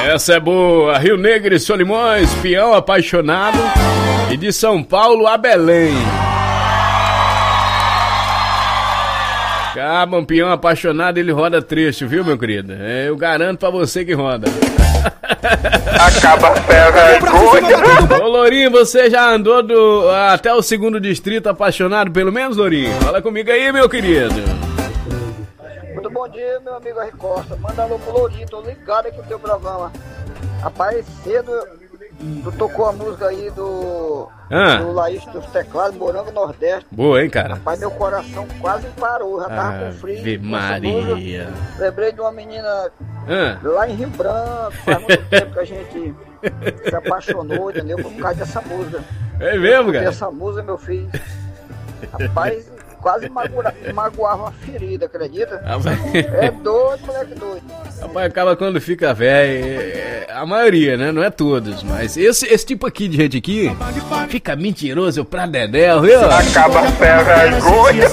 Essa é boa. Rio Negro e Solimões, Peão Apaixonado. E de São Paulo a Belém. Acaba, um peão apaixonado, ele roda trecho, viu, meu querido? Eu garanto pra você que roda. Acaba a vergonha. Ô, Lourinho, você já andou até o 2º distrito apaixonado, pelo menos, Lourinho? Fala comigo aí, meu querido. Muito bom dia, meu amigo Henrique Costa. Manda alô pro Lourinho, tô ligado aqui no teu programa. Rapaz, cedo tu tocou a música aí do Laís dos Teclados, Morango Nordeste. Boa, hein, cara? Rapaz, meu coração quase parou, já tava com frio. Ave Maria. Lembrei de uma menina lá em Rio Branco, faz muito tempo que a gente se apaixonou, entendeu? Por causa dessa música. É mesmo, cara? Essa música, meu filho, rapaz, quase magoava uma ferida, acredita? É doido, moleque doido. Rapaz, acaba quando fica velho. A maioria, né? Não é todos, mas esse tipo aqui de gente aqui fica mentiroso pra dedéu, viu? Acaba a vergonha.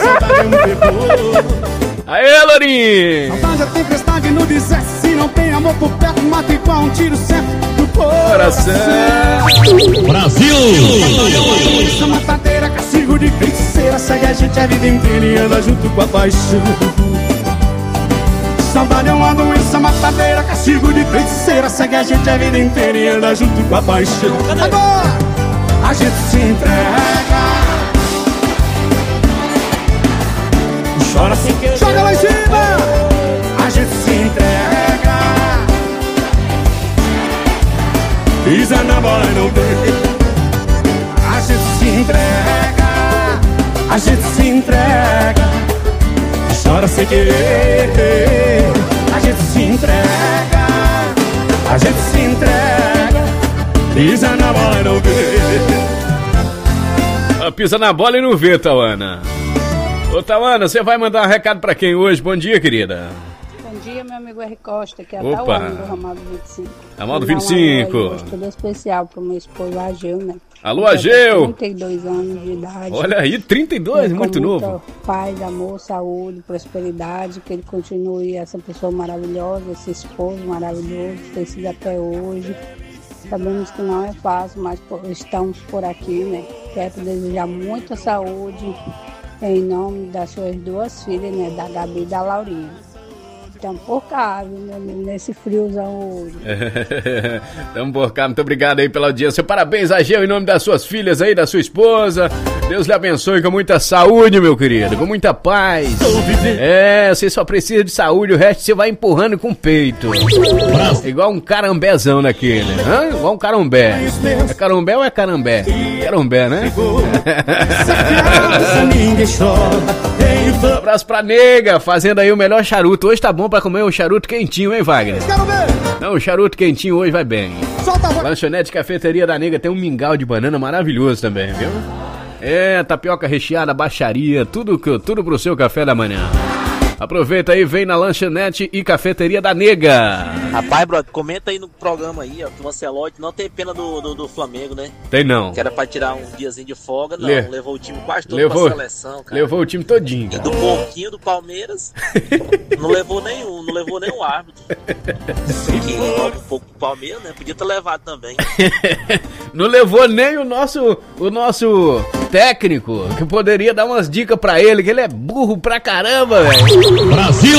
Aê, Lourinho! Saudade é tempestade no deserto. Se não tem amor por perto, mata igual um tiro certo no coração. Brasil! Essa matadeira, castigo de feiticeira. Segue a gente a vida inteira e anda junto com a paixão. Saudade é uma doença matadeira, castigo de feiticeira. Segue a gente a vida inteira e anda junto com a paixão. Agora a gente se entrega, chora sem querer, joga lá em cima. A gente se entrega, pisa na bola e não vê. A gente se entrega, a gente se entrega, chora sem querer. A gente se entrega, a gente se entrega, pisa na bola e não vê. Pisa na bola e não vê, Tauana. Ô, Tauana, você vai mandar um recado pra quem hoje? Bom dia, querida. Bom dia, meu amigo R. Costa, que é a Tauana do Ramal do 25. Ramal do 25. Hoje, tudo especial pro meu esposo Ageu, né? Alô, Ageu! 32 anos de idade. Olha aí, 32, muito novo. Paz, amor, saúde, prosperidade, que ele continue essa pessoa maravilhosa, esse esposo maravilhoso, ter sido até hoje. Sabemos que não é fácil, mas estamos por aqui, né? Quero desejar muita saúde em nome das suas duas filhas, né? Da Gabi e da Laurinha. Estamos por cá, né? Nesse friozão hoje. Estamos por cá, muito obrigado aí pela audiência. Parabéns, Ageu, em nome das suas filhas aí, da sua esposa. Deus lhe abençoe com muita saúde, meu querido, com muita paz. Você só precisa de saúde, o resto você vai empurrando com o peito. Igual um carambezão daquele, né? Igual um carambé. É carambé ou é carambé? Carambé, né? Um abraço pra nega, fazendo aí o melhor charuto. Hoje tá bom pra comer um charuto quentinho, hein, Wagner? Não, o charuto quentinho hoje vai bem. Lanchonete Cafeteria da Nega tem um mingau de banana maravilhoso também, viu? Tapioca recheada, baixaria, tudo pro seu café da manhã. Aproveita aí, vem na Lanchonete e Cafeteria da Nega. Rapaz, brother, comenta aí no programa aí, ó, que o Ancelotti não tem pena do Flamengo, né? Tem não. Que era pra tirar um diazinho de folga, não. Levou o time quase todo pra seleção, cara. Levou o time todinho, cara. E do porquinho do Palmeiras, não levou nenhum árbitro. Que envolve um pouco do Palmeiras, né? Podia ter levado também. Não levou nem o nosso técnico, que poderia dar umas dicas pra ele, que ele é burro pra caramba, velho. Brasil!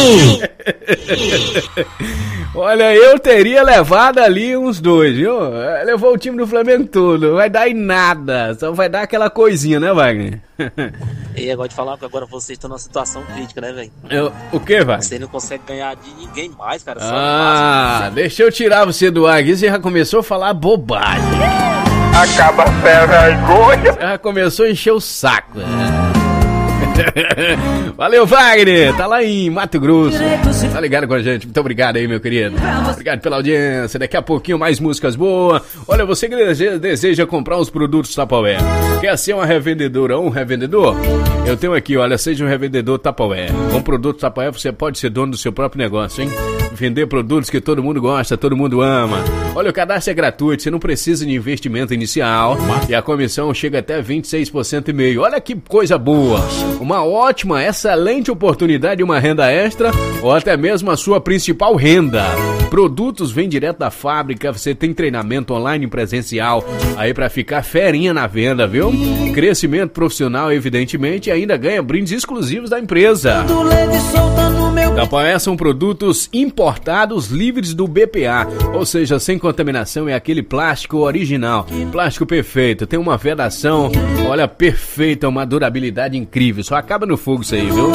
Olha, eu teria levado ali uns dois, viu? Levou o time do Flamengo todo, vai dar em nada, só vai dar aquela coisinha, né, Wagner? E agora de falar que agora vocês estão numa situação crítica, né, velho? O que, Wagner? Você não consegue ganhar de ninguém mais, cara. Só deixa eu tirar você do ar aqui, você já começou a falar bobagem. Acaba a vergonha. Já começou a encher o saco, né? Valeu, Wagner, tá lá em Mato Grosso, tá ligado com a gente, muito obrigado aí, meu querido, obrigado pela audiência. Daqui a pouquinho mais músicas boas. Olha, você que deseja comprar os produtos Tupperware, quer ser uma revendedora ou um revendedor? Eu tenho aqui, olha, seja um revendedor Tupperware. Com produtos Tupperware você pode ser dono do seu próprio negócio, hein? Vender produtos que todo mundo gosta, todo mundo ama. Olha, o cadastro é gratuito, você não precisa de investimento inicial e a comissão chega até 26,5%. Olha que coisa boa. Uma ótima, excelente oportunidade de uma renda extra ou até mesmo a sua principal renda. Produtos vêm direto da fábrica, você tem treinamento online e presencial aí pra ficar ferinha na venda, viu? Crescimento profissional, evidentemente, e ainda ganha brindes exclusivos da empresa. Da Paué são produtos importados livres do BPA, ou seja, sem contaminação, é aquele plástico original, plástico perfeito, tem uma vedação, olha, perfeita, uma durabilidade incrível, só acaba no fogo isso aí, viu?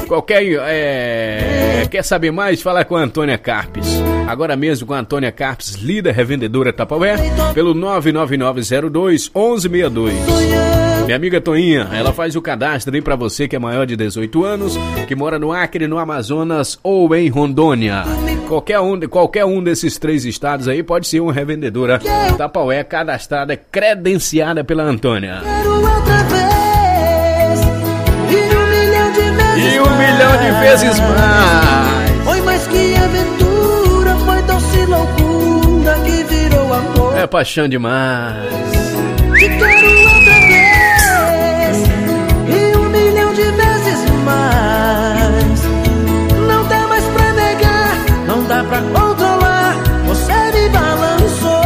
Quer saber mais? Fala com a Antônia Carpes. Agora mesmo com a Antônia Carpes, líder revendedora Tupperware, pelo 99902-1162. Minha amiga Toinha, ela faz o cadastro aí pra você que é maior de 18 anos, que mora no Acre, no Amazonas ou em Rondônia. Qualquer um desses 3 estados aí pode ser uma revendedora Tupperware cadastrada, credenciada pela Antônia. E 1 milhão de vezes mais. Foi mais que aventura, foi doce loucura que virou amor. É paixão demais. Te quero outra vez, e 1 milhão de vezes mais. Não dá mais pra negar, não dá pra controlar. Você me balançou.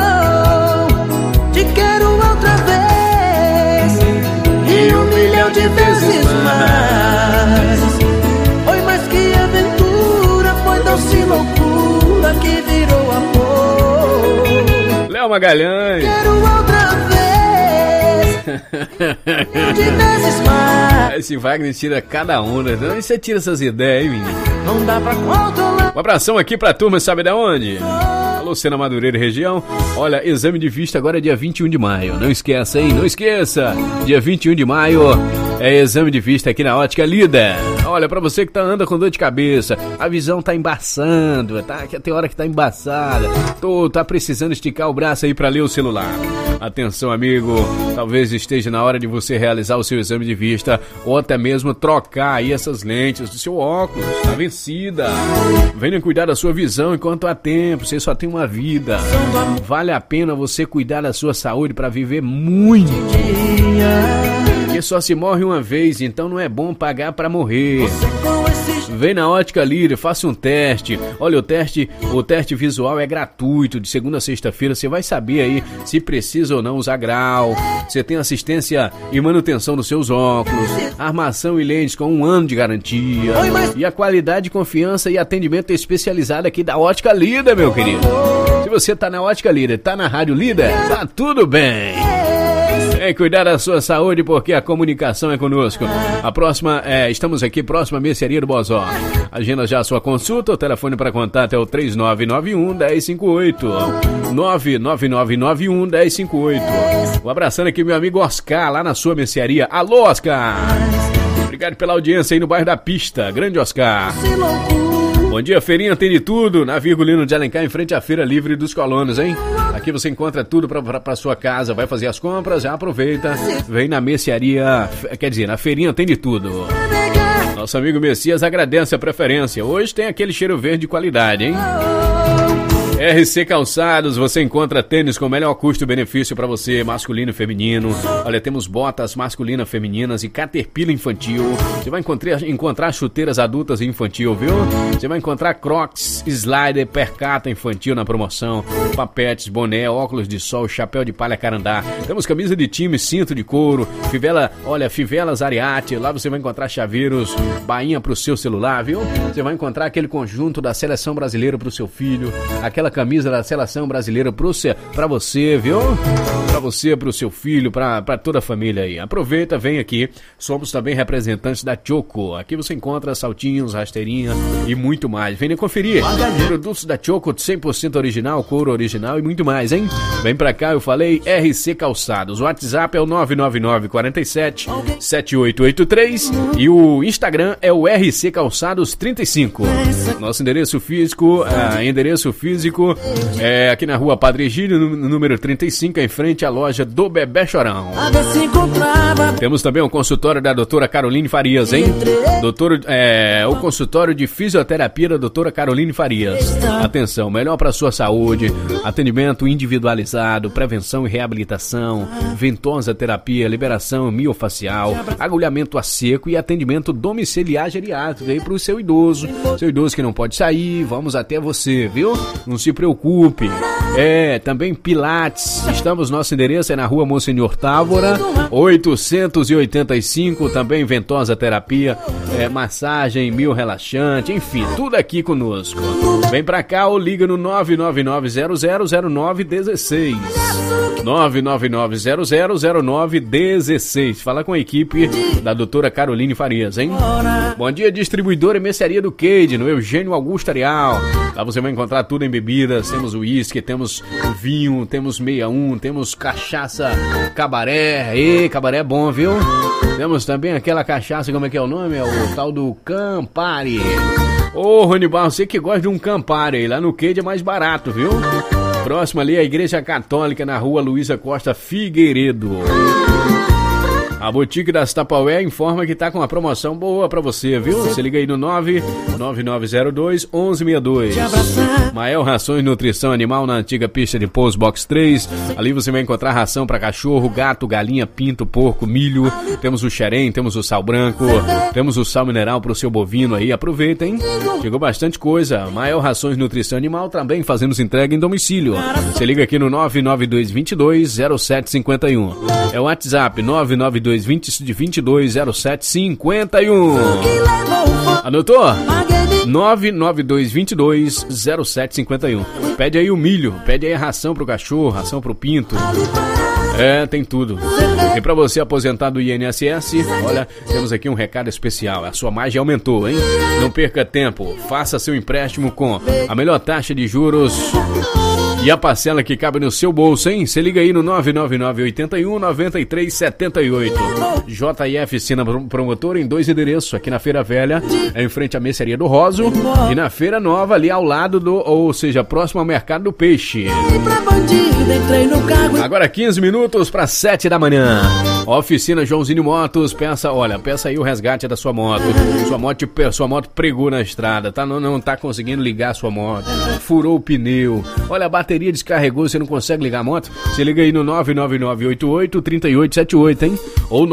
Te quero outra vez, e 1 milhão de vezes mais. Foi mais que aventura, foi doce loucura que virou amor. Léo Magalhães. Quero outra vez, de vezes mais. Esse Wagner tira cada onda. Então você tira essas ideias, hein, menino? Não dá pra controlar. Um abração aqui pra turma, sabe de onde? Alô, Sena Madureira região. Olha, exame de vista agora é dia 21 de maio. Não esqueça, hein? Não esqueça. Dia 21 de maio é exame de vista aqui na Ótica Líder. Olha, pra você que anda com dor de cabeça, a visão tá embaçando, tá? Tem hora que tá embaçada. Tá precisando esticar o braço aí pra ler o celular. Atenção, amigo, talvez esteja na hora de você realizar o seu exame de vista ou até mesmo trocar aí essas lentes do seu óculos, tá vencida. Venha cuidar da sua visão enquanto há tempo, você só tem uma vida. Vale a pena você cuidar da sua saúde para viver muito. Porque só se morre uma vez, então não é bom pagar para morrer. Vem na Ótica Líder, faça um teste. Olha, o teste visual é gratuito. De segunda a sexta-feira você vai saber aí se precisa ou não usar grau. Você tem assistência e manutenção dos seus óculos, armação e lentes com 1 ano de garantia. E a qualidade, confiança e atendimento especializado aqui da Ótica Líder, meu querido. Se você tá na Ótica Líder, tá na Rádio Líder, tá tudo bem. É cuidar da sua saúde porque a comunicação é conosco. A próxima, estamos aqui próxima à Mercearia do Bozó. Agenda já a sua consulta, o telefone para contato é o 3991-1058. 99991-1058. Um abraçando aqui meu amigo Oscar, lá na sua mercearia. Alô, Oscar! Obrigado pela audiência aí no bairro da Pista. Grande Oscar. Bom dia, feirinha tem de tudo, na Virgulino de Alencar, em frente à Feira Livre dos Colonos, hein? Aqui você encontra tudo pra sua casa, vai fazer as compras, já aproveita, vem na mercearia, quer dizer, na feirinha tem de tudo. Nosso amigo Messias agradece a preferência, hoje tem aquele cheiro verde de qualidade, hein? RC Calçados, você encontra tênis com o melhor custo-benefício para você, masculino e feminino. Olha, temos botas masculinas, femininas e Caterpillar infantil. Você vai encontrar chuteiras adultas e infantil, viu? Você vai encontrar Crocs, Slider, Percata infantil na promoção, papetes, boné, óculos de sol, chapéu de palha carandá. Temos camisa de time, cinto de couro, fivelas Ariete. Lá você vai encontrar chaveiros, bainha pro seu celular, viu? Você vai encontrar aquele conjunto da seleção brasileira pro seu filho, aquela camisa da seleção brasileira pra você, viu? Pra você, pro seu filho, pra toda a família aí. Aproveita, vem aqui. Somos também representantes da Choco. Aqui você encontra saltinhos, rasteirinha e muito mais. Venha conferir. Produtos da Choco 100% original, couro original e muito mais, hein? Vem pra cá, eu falei RC Calçados. O WhatsApp é o 99947-7883 e o Instagram é o RC Calçados 35. Nosso endereço físico Médico, aqui na rua Padre Egídio, número 35, em frente à loja do Bebê Chorão. Temos também o consultório da doutora Caroline Farias, hein? O consultório de fisioterapia da doutora Caroline Farias. Atenção, melhor para sua saúde, atendimento individualizado, prevenção e reabilitação, ventosa terapia, liberação miofacial, agulhamento a seco e atendimento domiciliar geriátrico aí para o seu idoso que não pode sair, vamos até você, viu? Não se preocupe. Também Pilates, nosso endereço é na rua Monsenhor Távora, 885, também ventosa terapia, massagem, relaxante, enfim, tudo aqui conosco. Vem pra cá ou liga no 999-000916. 999-000916. Fala com a equipe da doutora Caroline Farias, hein? Bom dia, distribuidora e mercearia do Cade, no Eugênio Augusto Areal. Lá você vai encontrar tudo em bebidas. Temos uísque, temos vinho, temos 61, temos cachaça cabaré. Cabaré é bom, viu? Temos também aquela cachaça, como é que é o nome? É o tal do Campari. Ô, Ronibal, você que gosta de um Campari aí, lá no Cade é mais barato, viu? Próximo ali é a Igreja Católica, na rua Luísa Costa Figueiredo. A Boutique das Tupperware informa que tá com uma promoção boa pra você, viu? Você liga aí no 99902-1162. Mael Rações Nutrição Animal na antiga pista de pouso Box 3. Ali você vai encontrar ração pra cachorro, gato, galinha, pinto, porco, milho. Temos o xerém, temos o sal branco, temos o sal mineral pro seu bovino aí. Aproveita, hein? Chegou bastante coisa. Mael Rações Nutrição Animal também fazendo entrega em domicílio. Você liga aqui no 99222-0751. É o WhatsApp 99222-0751. Anotou? 99222-0751. Pede aí o milho, pede aí a ração pro cachorro, ração pro pinto. Tem tudo. E pra você aposentado do INSS, olha, temos aqui um recado especial. A sua margem aumentou, hein? Não perca tempo. Faça seu empréstimo com a melhor taxa de juros e a parcela que cabe no seu bolso, hein? Você liga aí no 999-81-9378. JF Sina Promotor em 2 endereços, aqui na Feira Velha, em frente à mercearia do Roso, e na Feira Nova, ali ao lado próximo ao Mercado do Peixe. Agora 15 minutos para 7 da manhã. Oficina Joãozinho Motos, peça aí o resgate da sua moto. Sua moto pregou na estrada, tá? Não tá conseguindo ligar a sua moto, furou o pneu, olha, a bateria descarregou, você não consegue ligar a moto? Você liga aí no 99988-3878, hein? Ou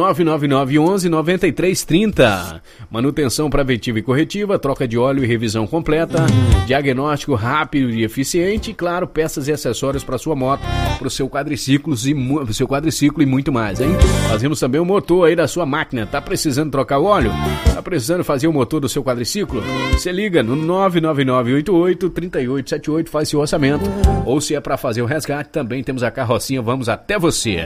99911-9330. Manutenção preventiva e corretiva, troca de óleo e revisão completa, diagnóstico rápido e eficiente, e claro, peças e acessórios para sua moto, para o seu quadriciclo e muito mais, hein? Fazemos também o motor aí da sua máquina. Tá precisando trocar o óleo? Tá precisando fazer o motor do seu quadriciclo? Você liga no 99988-3878, faz seu orçamento. Ou se é para fazer o resgate, também temos a carrocinha, vamos até você.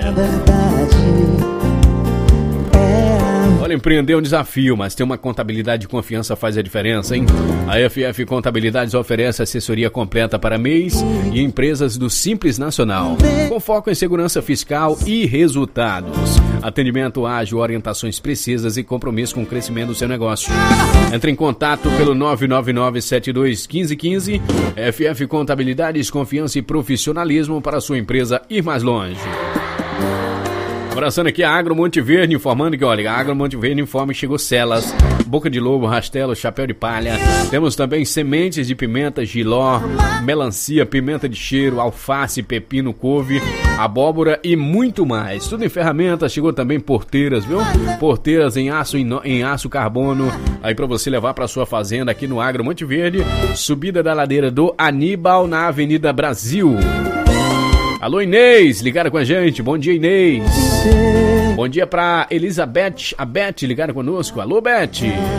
Olha, empreender é um desafio, mas ter uma contabilidade de confiança faz a diferença, hein? A FF Contabilidades oferece assessoria completa para MEIs e empresas do Simples Nacional, com foco em segurança fiscal e resultados. Atendimento ágil, orientações precisas e compromisso com o crescimento do seu negócio. Entre em contato pelo 999-721515. FF Contabilidades, confiança e profissionalismo para a sua empresa ir mais longe. Abraçando aqui a Agro Monte Verde, informando que, olha, a Agro Monte Verde informa que chegou celas, boca de lobo, rastelo, chapéu de palha. Temos também sementes de pimenta, jiló, melancia, pimenta de cheiro, alface, pepino, couve, abóbora e muito mais. Tudo em ferramentas. Chegou também porteiras, viu? Porteiras em aço carbono, aí pra você levar pra sua fazenda aqui no Agro Monte Verde. Subida da ladeira do Aníbal na Avenida Brasil. Alô, Inês, ligaram com a gente. Bom dia, Inês. Bom dia pra Elizabeth. A Beth ligaram conosco. Alô, Beth.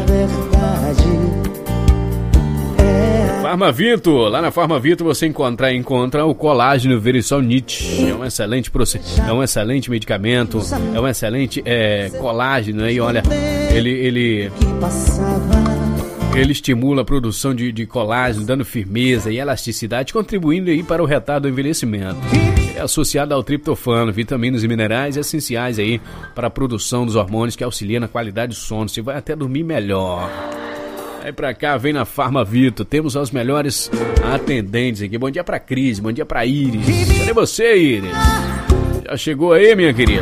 Farmavito. Lá na Farmavito você encontra o colágeno Verisol Nit. É um excelente medicamento. É um excelente colágeno. Aí, olha, ele estimula a produção de colágeno, dando firmeza e elasticidade, contribuindo aí para o retardo do envelhecimento. É associado ao triptofano, vitaminas e minerais essenciais aí para a produção dos hormônios que auxiliam na qualidade do sono. Você vai até dormir melhor. Vai pra cá, vem na Farma Vito. Temos os melhores atendentes aqui. Bom dia pra Cris, bom dia pra Iris. Cadê você, Iris? Já chegou aí, minha querida?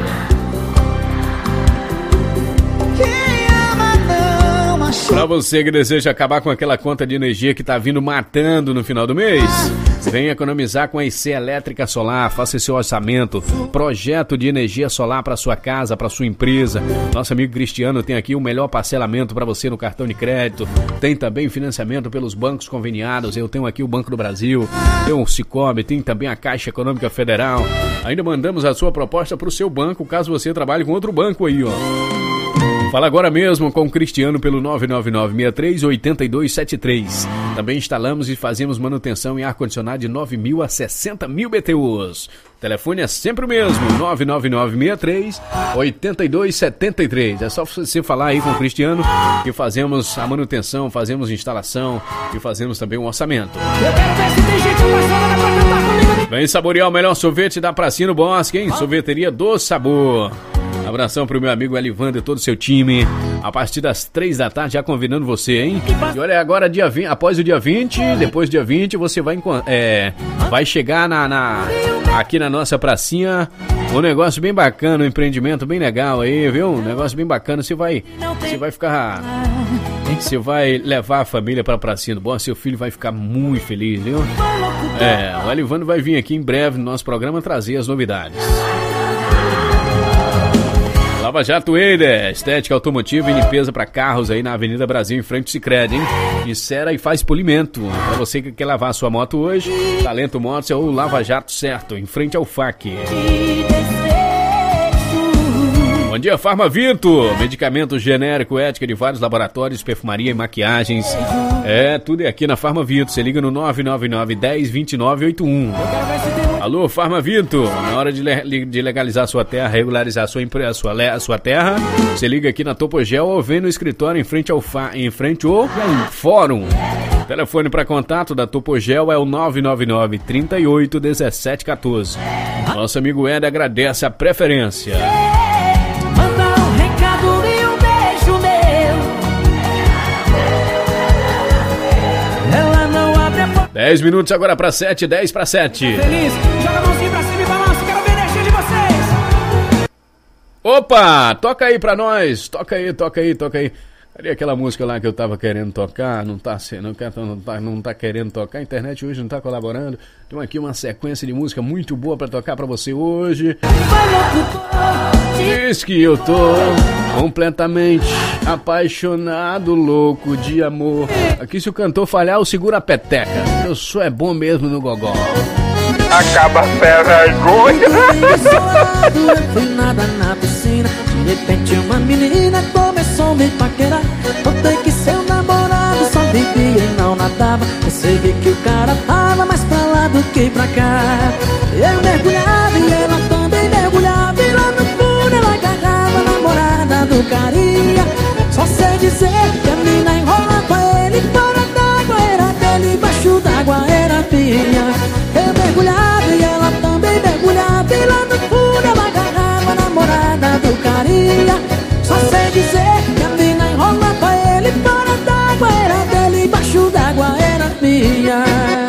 Pra você que deseja acabar com aquela conta de energia que tá vindo matando no final do mês, vem economizar com a IC Elétrica Solar. Faça seu orçamento, projeto de energia solar para sua casa, para sua empresa. Nosso amigo Cristiano tem aqui o melhor parcelamento para você no cartão de crédito. Tem também financiamento pelos bancos conveniados. Eu tenho aqui o Banco do Brasil, tem o Sicoob, tem também a Caixa Econômica Federal. Ainda mandamos a sua proposta para o seu banco, caso você trabalhe com outro banco aí, ó. Fala agora mesmo com o Cristiano pelo 999-63-8273. Também instalamos e fazemos manutenção em ar-condicionado de 9.000 a 60.000 BTUs. O telefone é sempre o mesmo, 999-63-8273. É só você falar aí com o Cristiano que fazemos a manutenção, fazemos instalação e fazemos também um orçamento. Vem saborear o melhor sorvete da Pracinha no Bosque, hein? Sorveteria do Sabor. Abração pro meu amigo Elivander e todo o seu time. A partir das 3 da tarde já convidando você, hein? E olha, agora dia 20, após o dia 20, depois do dia 20, você vai chegar aqui na nossa pracinha. Um negócio bem bacana, um empreendimento bem legal aí, viu? Um negócio bem bacana. Você vai levar a família pra pracinha do Bom. Seu filho vai ficar muito feliz, viu? O Elivander vai vir aqui em breve no nosso programa trazer as novidades. Lava Jato Eider, estética automotiva e limpeza para carros aí na Avenida Brasil, em frente ao Sicredi, hein? Encera e faz polimento. Para você que quer lavar a sua moto hoje, Talento Motos é o Lava Jato certo, em frente ao FAC. Bom dia, Farma Vito. Medicamento genérico, ética de vários laboratórios, perfumaria e maquiagens. Tudo é aqui na Farma Vito. Você liga no 999-10-2981. Alô, Farma Vito, na hora de legalizar sua terra, regularizar sua terra, você liga aqui na Topogel ou vem no escritório em frente ao Fórum. O telefone para contato da Topogel é o 999-38-1714. Nosso amigo Ed agradece a preferência. Manda um recado e um beijo meu. Ela não abre a porta. 10 minutos agora para 7, 10 para 7. Feliz, joga a mãozinha pra cima e balança, quero ver a energia de vocês. Opa, toca aí pra nós, toca aí. Cadê aquela música lá que eu tava querendo tocar? Não tá querendo tocar, a internet hoje não tá colaborando. Tem aqui uma sequência de música muito boa pra tocar pra você hoje. Diz que eu tô completamente apaixonado, louco de amor. Aqui se o cantor falhar, eu seguro a peteca. Eu sou bom mesmo no gogó. Acaba a vergonha. Eu fui nada na piscina. De repente uma menina começou a me paquerar. Notei que seu namorado só bebia e não nadava. Percebi que o cara tava mais pra lá do que pra cá. Eu mergulhava e ela também mergulhava. E lá no fundo ela agarrava a namorada do carinha. Só sei dizer que a mina enrolava ele. Fora d'água era dele, embaixo d'água era minha. Eu mergulhava e ela também mergulhava. E lá no fundo ela agarrava a namorada do carinha. Só sei dizer que a mina enrolava ele. Fora d'água era dele, embaixo d'água era minha.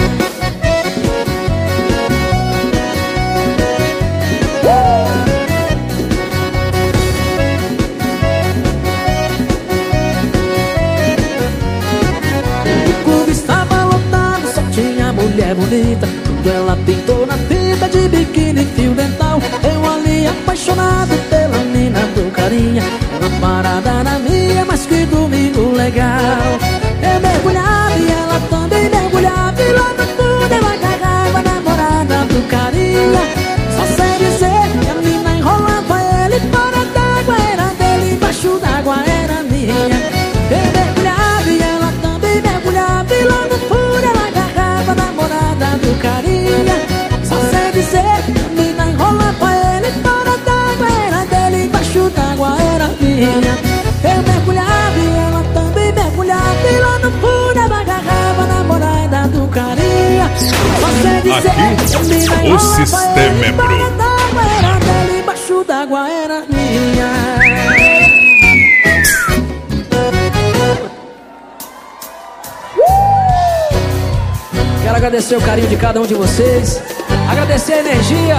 O clube estava lotado, só tinha mulher bonita. Quando ela pintou na fita de biquíni e fio dental, eu ali apaixonado pela mina do carinha. Ela parada na minha, mas que domingo legal. Eu mergulhava e ela também mergulhava. E lá no fundo ela agarrava a namorada do carinha. Só sei dizer que a mina enrolava ele. Fora d'água era dele, embaixo d'água era minha. Eu mergulhava e ela também mergulhava. E lá no fundo ela agarrava a namorada do carinha. Só sei dizer que a mina enrolava ele. Fora d'água era dele, embaixo d'água era minha. Eu mergulhava e ela também mergulhava. E lá no fundo ela agarrava a namorada do carinha. Só sei dizer que a mina enrolava o sistema ele. Fora d'água era dele, embaixo d'água era minha. agradecer o carinho de cada um de vocês, agradecer a energia.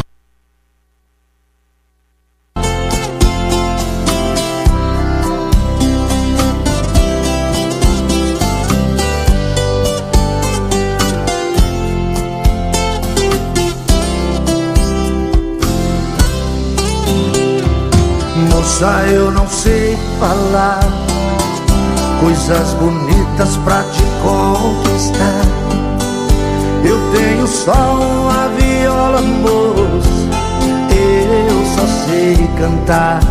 Moça, eu não sei falar coisas bonitas pra te conquistar. Eu tenho só uma viola, moça, eu só sei cantar.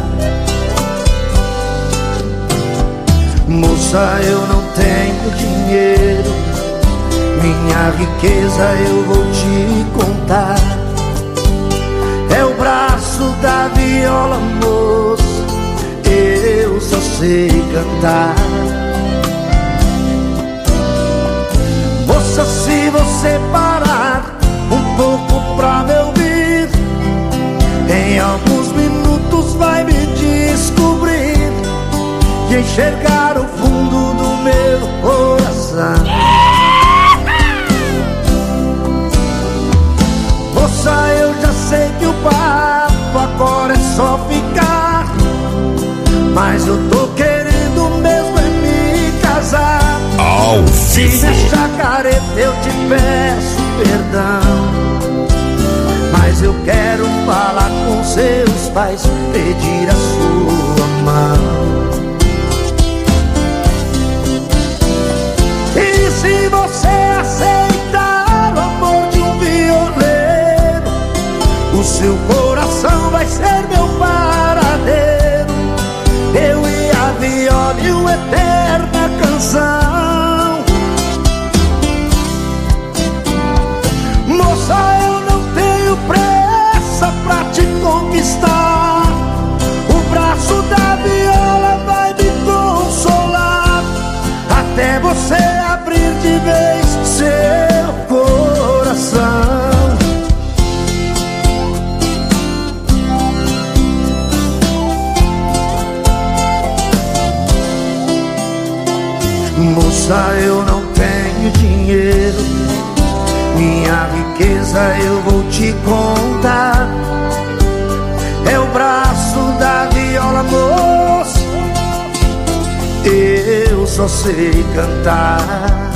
Moça, eu não tenho dinheiro, minha riqueza eu vou te contar. É o braço da viola, moça, eu só sei cantar. Moça, se você parar um pouco pra me ouvir, em alguns minutos vai me descobrir e enxergar o fundo do meu coração. Moça, eu já sei que o papo agora é só ficar, mas eu tô querendo mesmo é me casar. Ao Se vivo. me achar careta eu te peço perdão, mas eu quero falar com seus pais, pedir a sua mão. E se você aceitar o amor de um violeiro, o seu coração vai ser meu paradeiro, eu e a viola e uma eterna canção. Moça, eu não tenho pressa pra te conquistar, o braço da viola vai me consolar, até você abrir de vez seu coração. Moça, eu não tenho dinheiro, minha riqueza eu vou te contar. É o braço da viola, moça, eu só sei cantar.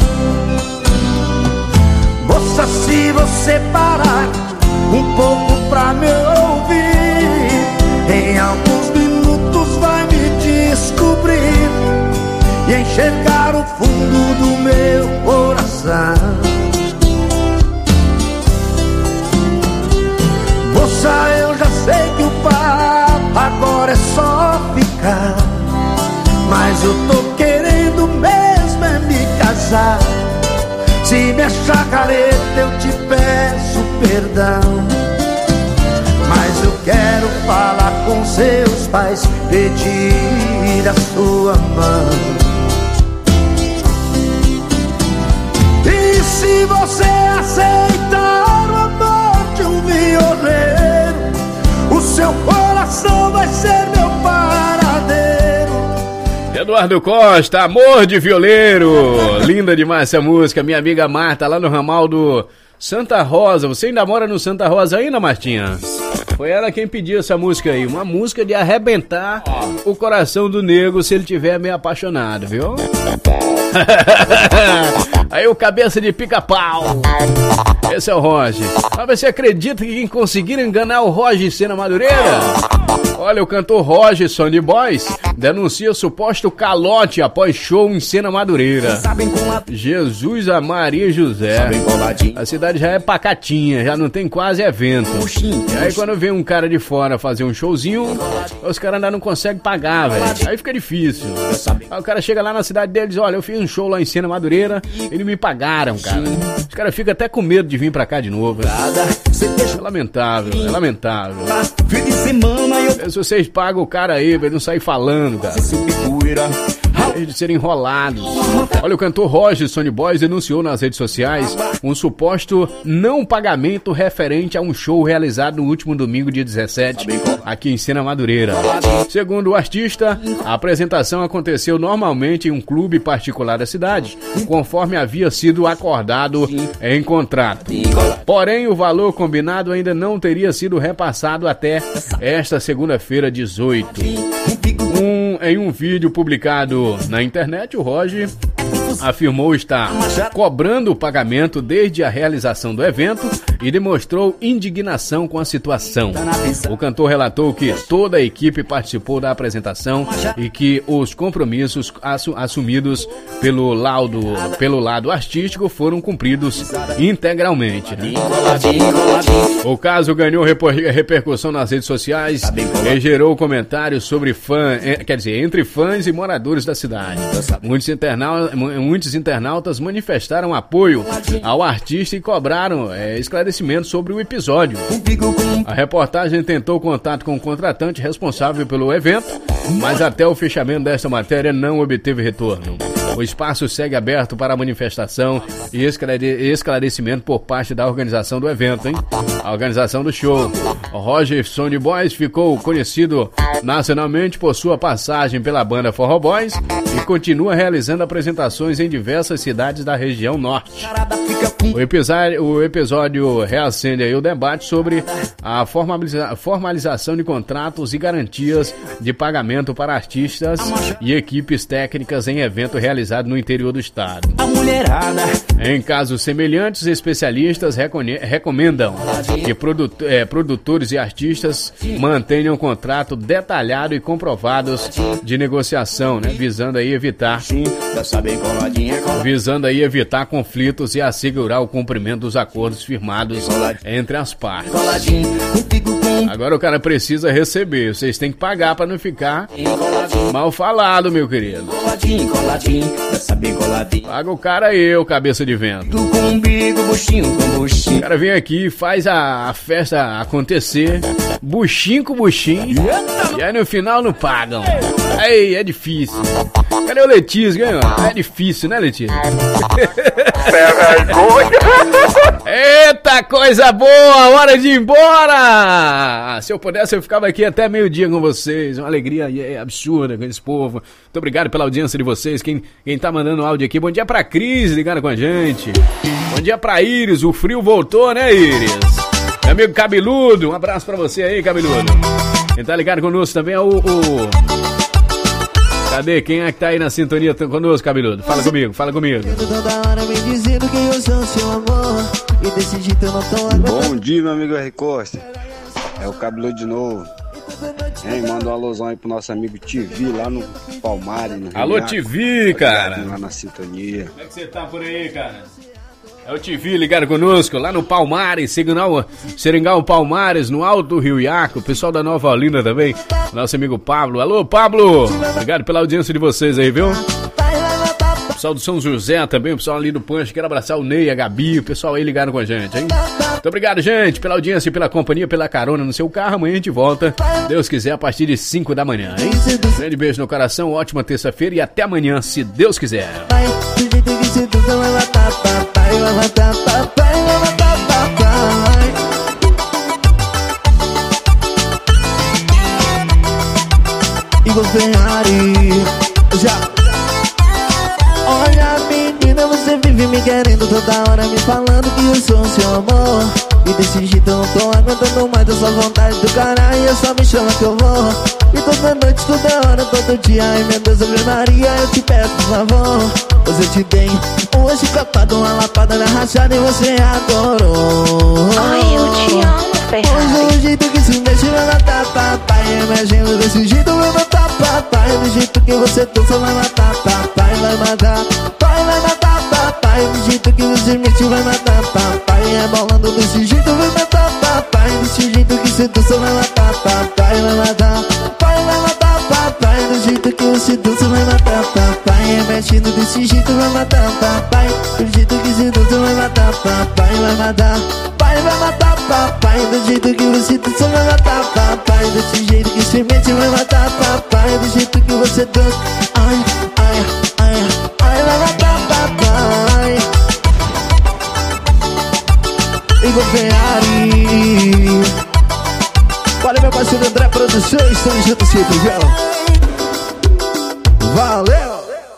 Moça, se você parar um pouco pra me ouvir, em alguns minutos vai me descobrir e enxergar o fundo do meu coração. Moça, eu já sei que o papo agora é só ficar, mas eu tô querendo mesmo é me casar. Se me achar careta eu te peço perdão, mas eu quero falar com seus pais, pedir a sua mão. E se você aceitar o amor de um violeiro, o seu coração vai ser meu paradeiro. Eduardo Costa, Amor de Violeiro. Linda demais essa música, minha amiga Marta, lá no ramal do Santa Rosa. Você ainda mora no Santa Rosa ainda, Martinha? Foi ela quem pediu essa música aí. Uma música de arrebentar o coração do nego se ele tiver meio apaixonado, viu? Aí o cabeça de pica-pau. Esse é o Roger. Mas você acredita que conseguiram enganar o Roger Sena Madureira? Olha, o cantor Roger Sonny Boys denuncia suposto calote após show em Sena Madureira. Jesus a Maria José. A cidade já é pacatinha, já não tem quase evento. E aí quando vem um cara de fora fazer um showzinho, os caras ainda não conseguem pagar, velho. Aí fica difícil. Aí o cara chega lá na cidade dele e diz, olha, eu fiz um show lá em Sena Madureira, eles me pagaram, cara. Os caras ficam até com medo de vir pra cá de novo. É lamentável, é lamentável. Se vocês pagam o cara aí pra ele não sair falando, cara. de serem enrolados. Olha, o cantor Roger Sonny Boys denunciou nas redes sociais um suposto não pagamento referente a um show realizado no último domingo, dia 17, aqui em Sena Madureira. Segundo o artista, a apresentação aconteceu normalmente em um clube particular da cidade, conforme havia sido acordado em contrato. Porém, o valor combinado ainda não teria sido repassado até esta segunda-feira, 18. Em um vídeo publicado na internet, o Roger afirmou estar cobrando o pagamento desde a realização do evento e demonstrou indignação com a situação. O cantor relatou que toda a equipe participou da apresentação e que os compromissos assumidos pelo lado artístico foram cumpridos integralmente, né? O caso ganhou repercussão nas redes sociais e gerou comentários sobre entre fãs e moradores da cidade. Muitos internautas manifestaram apoio ao artista e cobraram esclarecimentos sobre o episódio. A reportagem tentou contato com o contratante responsável pelo evento, mas até o fechamento desta matéria não obteve retorno. O espaço segue aberto para manifestação e esclarecimento por parte da organização do evento, hein? A organização do show. O Roger Sonny Boys ficou conhecido nacionalmente por sua passagem pela banda Forró Boys e continua realizando apresentações em diversas cidades da região norte. O episódio reacende aí o debate sobre a formalização de contratos e garantias de pagamento para artistas e equipes técnicas em evento realizado no interior do estado. Em casos semelhantes, especialistas recomendam que produtores e artistas mantenham contrato detalhado e comprovados de negociação, né, visando aí evitar conflitos e assegurar o cumprimento dos acordos firmados entre as partes. Agora o cara precisa receber, vocês têm que pagar para não ficar mal falado, meu querido. Paga o cara aí, ô cabeça de vento. O cara vem aqui e faz a festa acontecer, buchinho com buchinho, e aí no final não pagam. Aí é difícil. Cadê o Letícia? É difícil, né, Letícia? Eita, coisa boa! Hora de ir embora! Se eu pudesse, eu ficava aqui até meio-dia com vocês. Uma alegria absurda com esse povo. Muito obrigado pela audiência de vocês. Quem tá mandando áudio aqui, bom dia pra Cris, ligando com a gente. Bom dia pra Iris, o frio voltou, né, Iris? Meu amigo Cabeludo, um abraço pra você aí, Cabeludo. Quem tá ligado conosco também é o... Cadê? Quem é que tá aí na sintonia conosco, Cabeludo? Fala comigo. Bom dia, meu amigo R. Costa. É o Cabeludo de novo. Manda uma alusão aí pro nosso amigo TV lá no Palmares. Alô, TV, cara. Lá na sintonia. Como é que você tá por aí, cara? É o TV ligado conosco, lá no Palmares, Seringal Palmares, no Alto Rio Iaco, o pessoal da Nova Olinda também, nosso amigo Pablo. Alô, Pablo! Obrigado pela audiência de vocês aí, viu? O pessoal do São José também, o pessoal ali do Punch, quero abraçar o Ney, a Gabi, o pessoal aí ligado com a gente, hein? Muito obrigado, gente, pela audiência, pela companhia, pela carona no seu carro. Amanhã a gente volta, Deus quiser, a partir de 5 da manhã, hein? Grande beijo no coração, ótima terça-feira e até amanhã, se Deus quiser. Igor Ferrari, já. Olha, menina, você vive me querendo toda hora, me falando que eu sou seu amor. E desse jeito eu não tô aguentando mais essa vontade do caralho, é só me chama que eu vou. E toda noite, toda hora, todo dia, ai meu Deus, Ave Maria, eu te peço por favor. Hoje eu te dei uma chicopado, uma lapada na rachada e você adorou. Ai, eu te amo, Ferrari. Hoje o jeito que se mexe vai matar papai, imagina desse jeito vai matar papai. Do jeito que você dança vai matar papai, vai matar, pai vai matar papai. Do jeito que você mexe vai matar papai, rebolando desse jeito vai matar papai. Desse jeito que você dança vai matar papai, vai matar, pai vai matar papai. Do jeito que você dança vai matar papai, mexendo desse jeito vai matar papai. Do jeito que você dança vai matar papai, vai matar, pai vai matar papai. Do jeito que você dança vai matar papai. Desse jeito que você mexe vai matar papai. Do jeito que você dança, ai, ai. Igor Ferrari. Valeu, meu parceiro André Produções, estamos juntos sempre, viu? Valeu!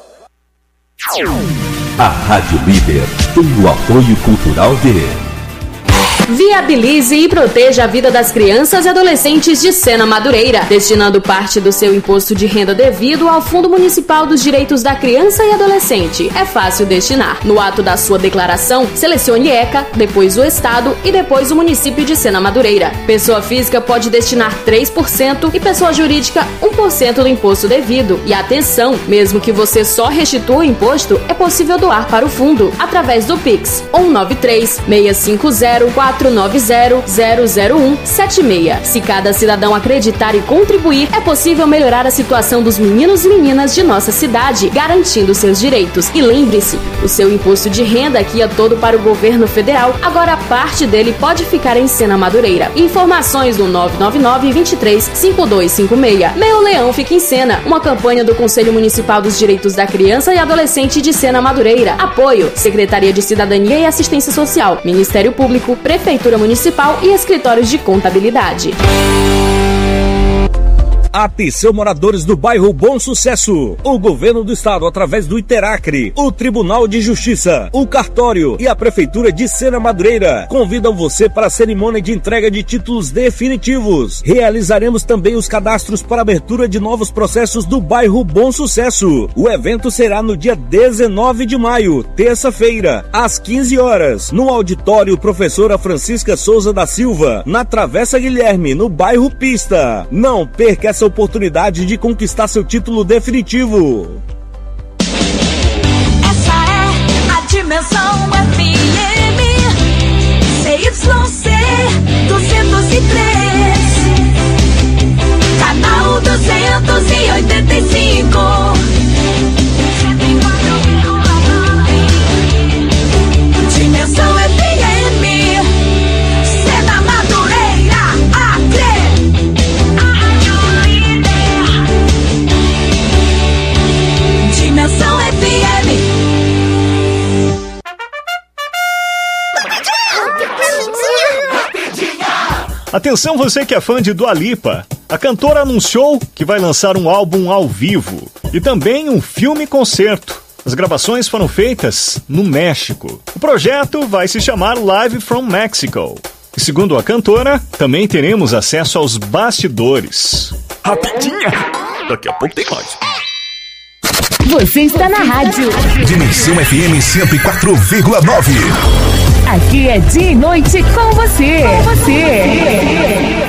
A Rádio Líder tem o apoio cultural de... Viabilize e proteja a vida das crianças e adolescentes de Sena Madureira, destinando parte do seu imposto de renda devido ao Fundo Municipal dos Direitos da Criança e Adolescente. É fácil destinar. No ato da sua declaração, selecione ECA, depois o Estado e depois o município de Sena Madureira. Pessoa física pode destinar 3% e pessoa jurídica 1% do imposto devido. E atenção, mesmo que você só restitua o imposto, é possível doar para o fundo através do Pix 193 650 490-00176. Se cada cidadão acreditar e contribuir, é possível melhorar a situação dos meninos e meninas de nossa cidade, garantindo seus direitos. E lembre-se, o seu imposto de renda que ia todo para o governo federal, agora parte dele pode ficar em Sena Madureira. Informações no 999-23-5256. Meu Leão fica em Sena, uma campanha do Conselho Municipal dos Direitos da Criança e Adolescente de Sena Madureira. Apoio: Secretaria de Cidadania e Assistência Social, Ministério Público, Prefeitura Municipal e Escritórios de Contabilidade. Atenção, moradores do bairro Bom Sucesso. O governo do estado, através do Iteracre, o Tribunal de Justiça, o Cartório e a Prefeitura de Sena Madureira convidam você para a cerimônia de entrega de títulos definitivos. Realizaremos também os cadastros para abertura de novos processos do bairro Bom Sucesso. O evento será no dia 19 de maio, terça-feira, às 15 horas, no auditório Professora Francisca Souza da Silva, na Travessa Guilherme, no bairro Pista. Não perca essa oportunidade de conquistar seu título definitivo. Essa é a Dimensão FM CYC 203, canal 285. Dimensão FM, Sena Madureira, Acre. Dimensão FM. Atenção, você que é fã de Dua Lipa. A cantora anunciou que vai lançar um álbum ao vivo e também um filme-concerto. As gravações foram feitas no México. O projeto vai se chamar Live from Mexico. E segundo a cantora, também teremos acesso aos bastidores. Rapidinha! Daqui a pouco tem mais. Você está na rádio Dimensão FM 104,9. Aqui é dia e noite com você. Com você.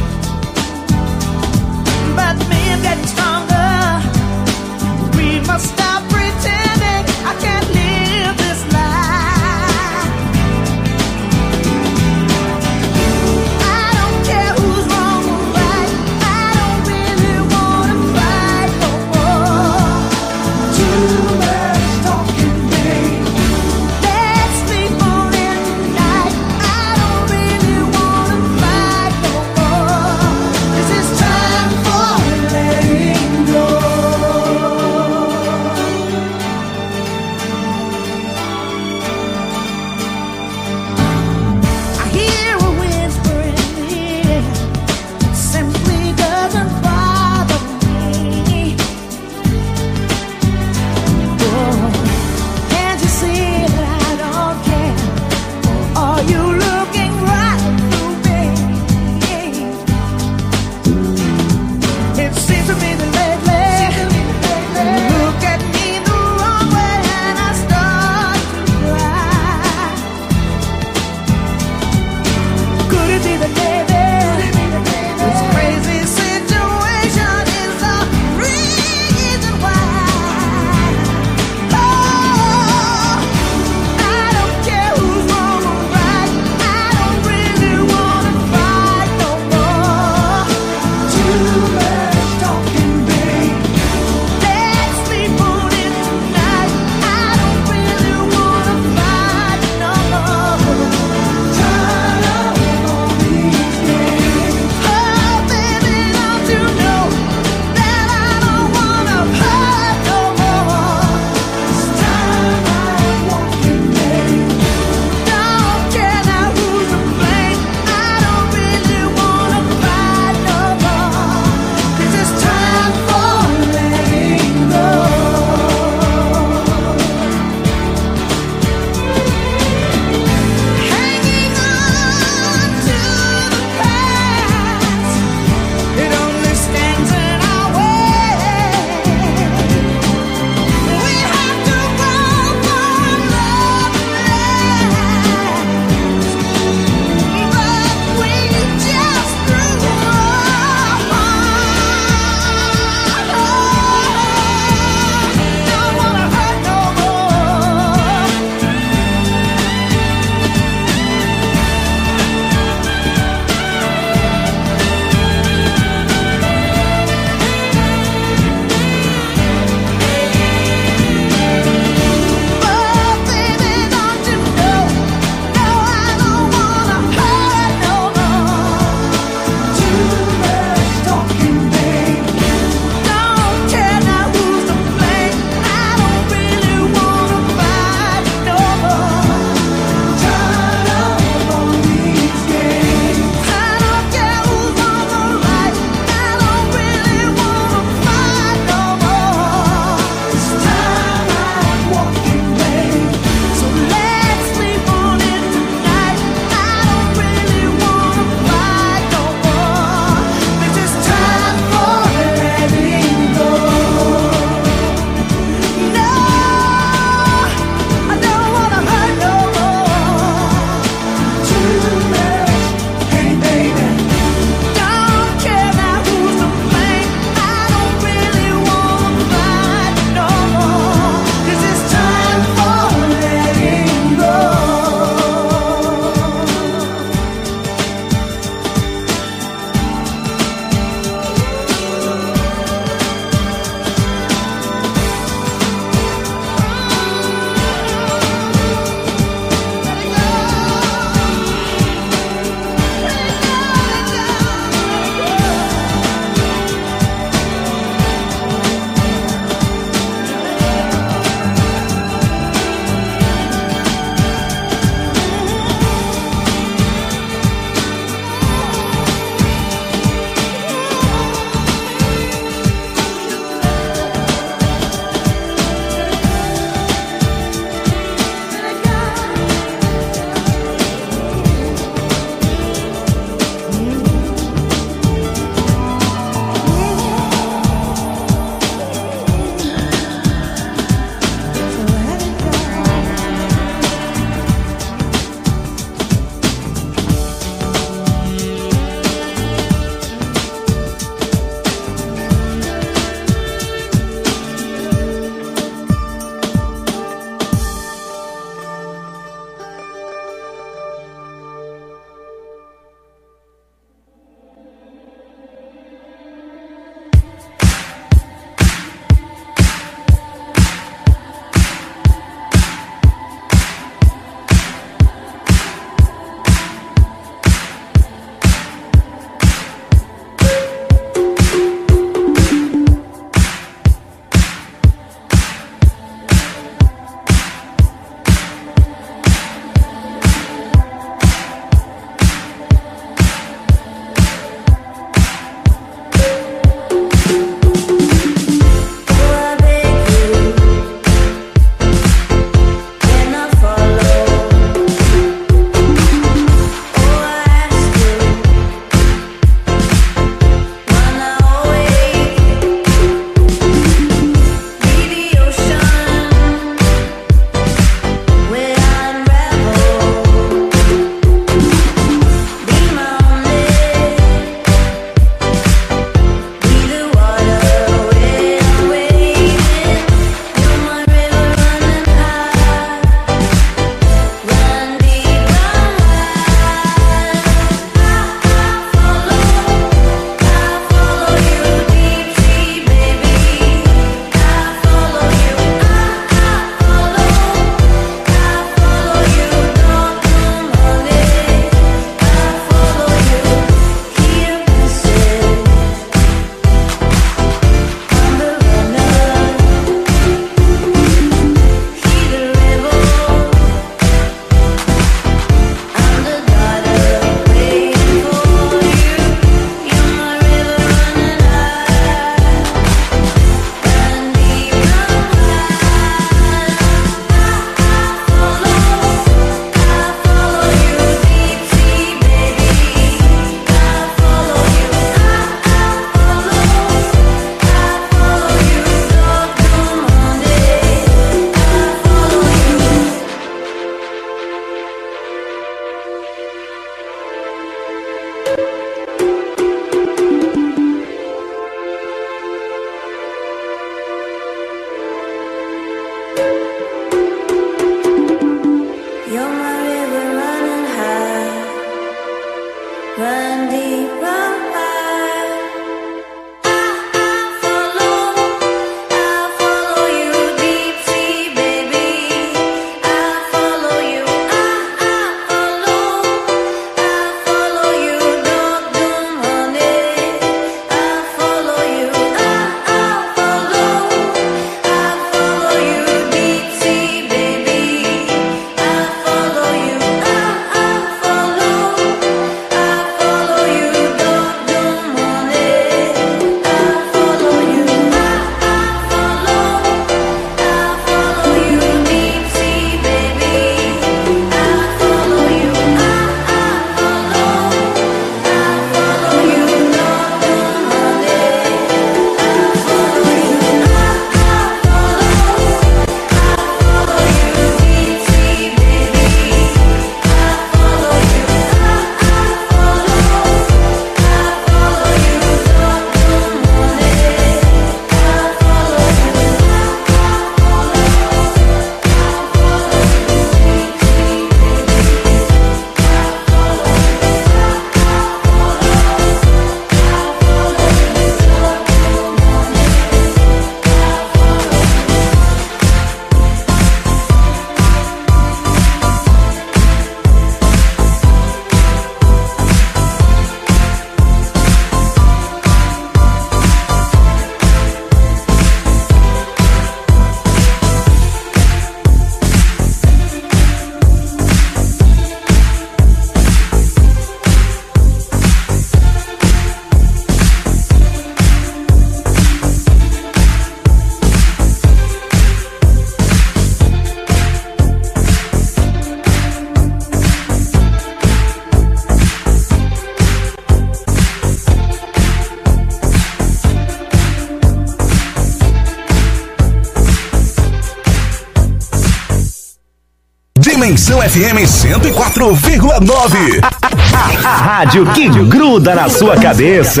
Dimensão FM 104,9. A rádio que gruda na sua cabeça.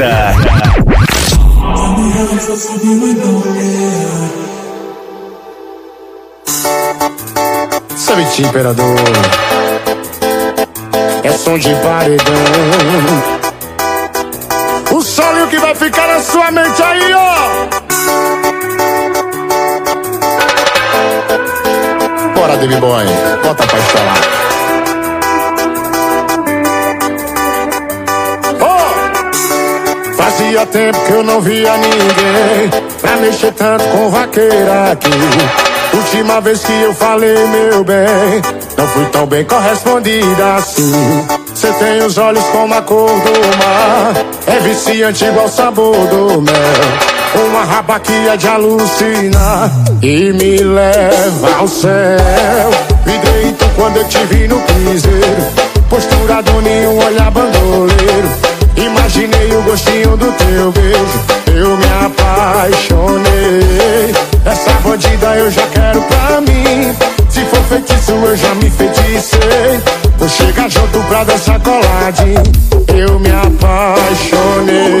Sabe, imperador, é som de paredão. O solo que vai ficar na sua mente aí, ó. Bora, David Boy, bota pra instalar. Fazia tempo que eu não via ninguém pra mexer tanto com vaqueira aqui. Última vez que eu falei, meu bem, não fui tão bem correspondida assim. Cê tem os olhos como a cor do mar, é viciante igual o sabor do mel. Uma raba que é de alucinar e me leva ao céu. Vidreito quando eu te vi no piseiro, postura dona e um olhar bandoleiro. Imaginei o gostinho do teu beijo, eu me apaixonei. Essa bandida eu já quero pra mim, se for feitiço eu já me feticei. Vou chegar junto pra dançar coladinho, eu me apaixonei.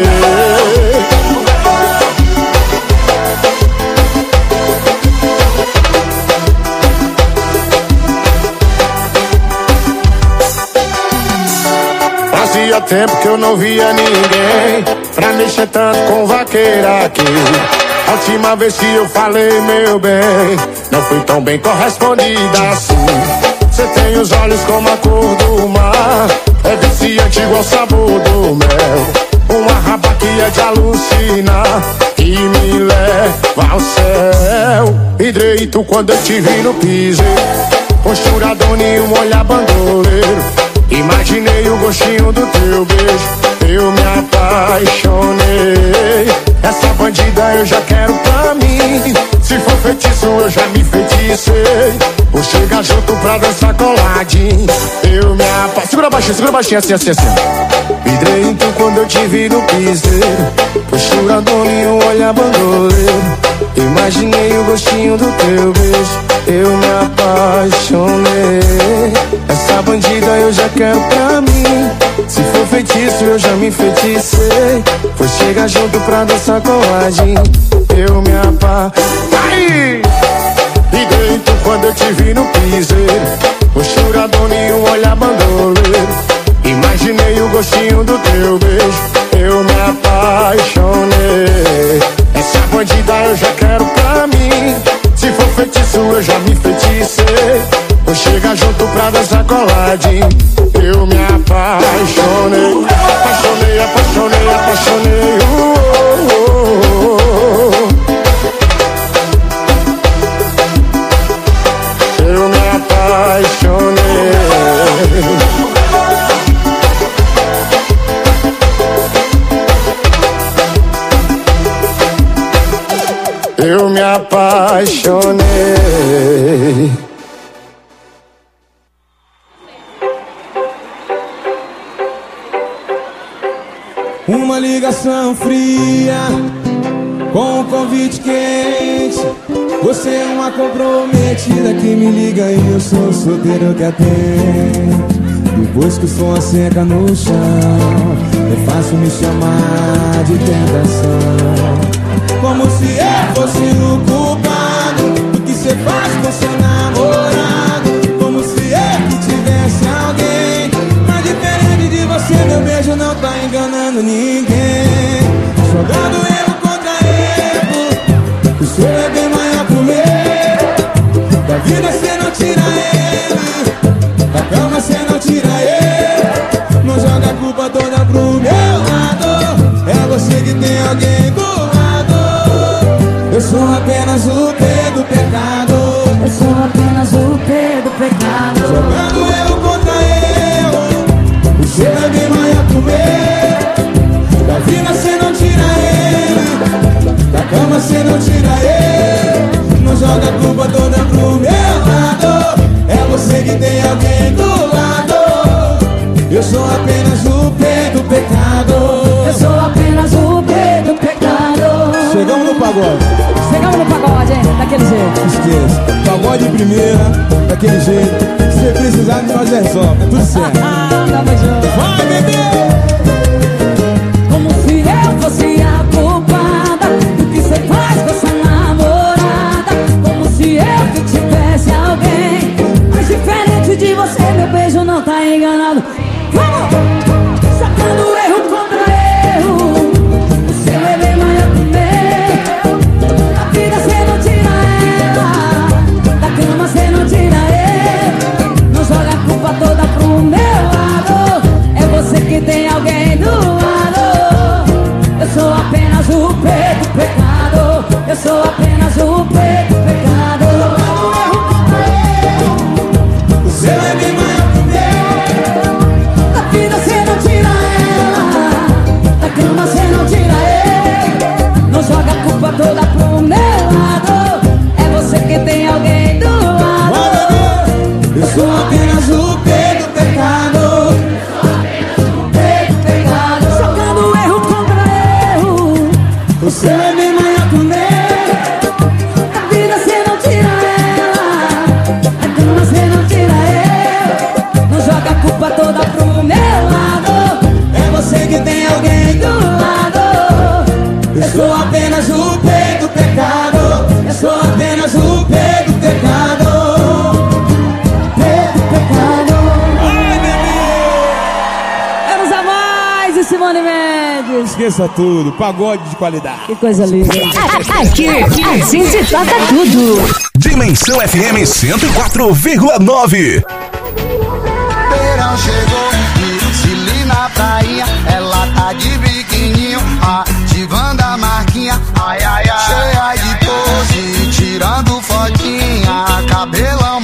Fazia tempo que eu não via ninguém pra mexer tanto com vaqueira aqui. A última vez que eu falei, meu bem, não fui tão bem correspondida assim. Cê tem os olhos como a cor do mar, é viciante igual o sabor do mel. Uma raba que é de alucinar e me leva ao céu. Vidreito quando eu te vi no piseiro, postura dona e um olhar bandoleiro. Imaginei o gostinho do teu beijo, eu me apaixonei. Essa bandida eu já quero pra mim, se for feitiço eu já me feticei. Vou chegar junto pra dançar coladinho, eu me apaixonei. Segura baixinho, assim, assim, assim. Vidreito quando eu te vi no piseiro, postura dona e um olhar bandoleiro. Imaginei o gostinho do teu beijo, eu me apaixonei. Essa bandida eu já quero pra mim, se for feitiço eu já me feticei. Vou chegar junto pra dançar coladinho, eu me apaixonei. Vidreito quando eu te vi no piseiro, postura dona e um olhar bandoleiro. Imaginei o gostinho do teu beijo, eu me apaixonei. Essa bandida eu já quero pra mim, se for feitiço eu já me feticei. Vou chegar junto pra dançar coladinho, eu me apaixonei. Apaixonei, apaixonei, apaixonei. Eu me apaixonei. Eu me apaixonei. Uma ligação fria com um convite quente. Você é uma comprometida que me liga e eu sou solteiro que atende. Depois que o som seca no chão, é fácil me chamar de tentação. Como se eu fosse o culpado do que cê faz com seu namorado. Como se eu que tivesse alguém. Mas diferente de você, meu beijo não tá enganando ninguém. Jogando erro contra erro, o seu é bem maior que o meu. Da vida cê não tira ele, da cama cê não tira ele. Não joga a culpa toda pro meu lado, é você que tem alguém do lado. Eu sou apenas o P do pecado. Eu sou apenas o P do pecado. Jogando eu contra eu, o seu é bem maior que o meu. Da vida cê não tira ele, da cama cê não tira ele. Não joga a culpa toda pro meu lado, é você que tem alguém do lado. Eu sou apenas o P do pecado. Eu sou apenas o P do pecado. Chegamos no pagode. Chegamos no pagode, hein? daquele jeito. Esqueça. Pagode de primeira, daquele jeito. Se você precisar, nós resolve. Tudo certo. Tamo junto. Vai, bebê! Como se eu fosse a culpada do que você faz com essa namorada. Como se eu que tivesse alguém. Mas diferente de você, meu beijo não tá enganado. Vamos! Sacando erro contra erro. O seu é bem maior que o meu. Da vida cê não tira ela. Da cama cê não tira ele. Não joga a culpa toda pro meu lado. É você que tem alguém do lado. Eu sou apenas o peito pecado. Eu sou apenas o peito pecado. O seu é bem maior que o meu. Da vida cê não tira ela. Da cama cê não tira ele. Não joga a culpa toda pro meu lado. É você que tem alguém do lado. Eu sou apenas o peito pecado. Jogando erro contra erro. O seu é bem maior que o meu. Da vida cê não tira ela. Da cama cê não tira ele. Não joga a culpa toda pro meu lado. É você que tem alguém do lado. Eu sou apenas o peito pecado. Eu sou apenas o peito pecado. Peito pecado. Ai, bebê! Vamos a mais e Simone Mendes. Esqueça tudo, pagode de qualidade. Que coisa linda. Aqui a gente toca tudo. Dimensão FM 104,9. Verão chegou.